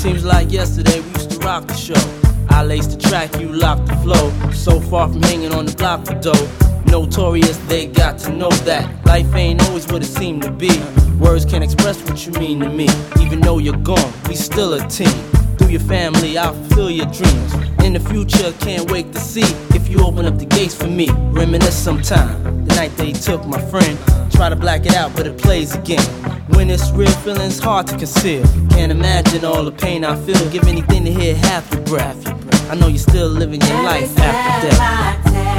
Seems like yesterday we used to rock the show. I laced the track, you locked the flow. So far from hanging on the block for dough. Notorious, they got to know that life ain't always what it seemed to be. Words can't express what you mean to me. Even though you're gone, we still a team. Through your family, I'll fulfill your dreams. In the future, can't wait to see if you open up the gates for me. Reminisce sometime, the night they took my friend. Try to black it out, but it plays again. When it's real, feeling's hard to conceal. Can't imagine all the pain I feel. Give anything to hear half your breath. I know you're still living your life after death.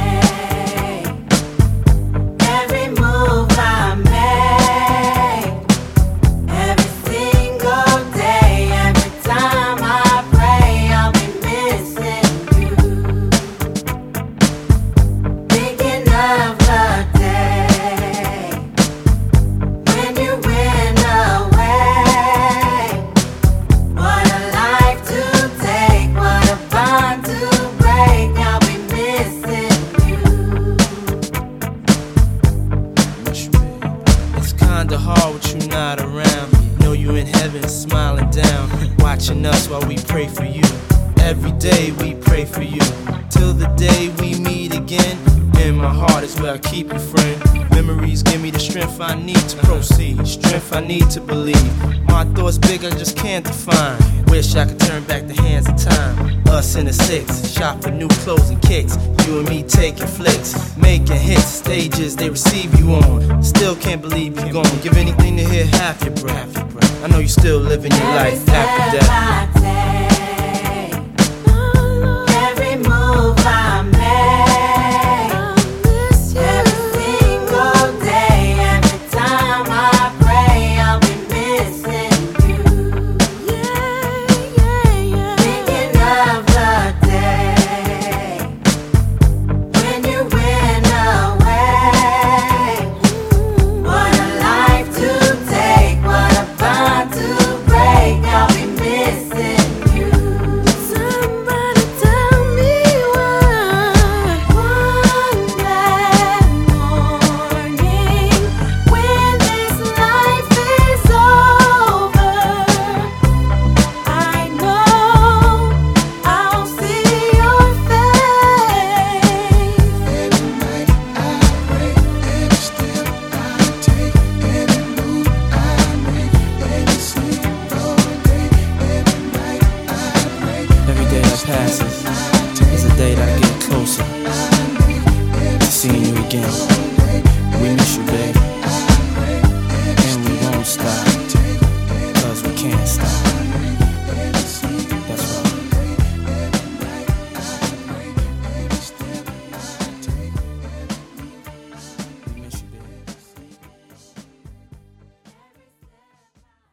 Kinda hard with you not around. Know you in heaven smiling down, watching us while we pray for you. Every day we pray for you, till the day we meet again. In my heart is where I keep you, friend. Memories give me the strength I need to proceed, strength I need to believe. My thoughts big, I just can't define. Wish I could turn back the hands of time. Us in the six, shop for new clothes and kicks. You and me taking flicks, making hits, stages they receive you on. Still can't believe you're gone. Give anything to hear half your breath. I know you still living your life after death.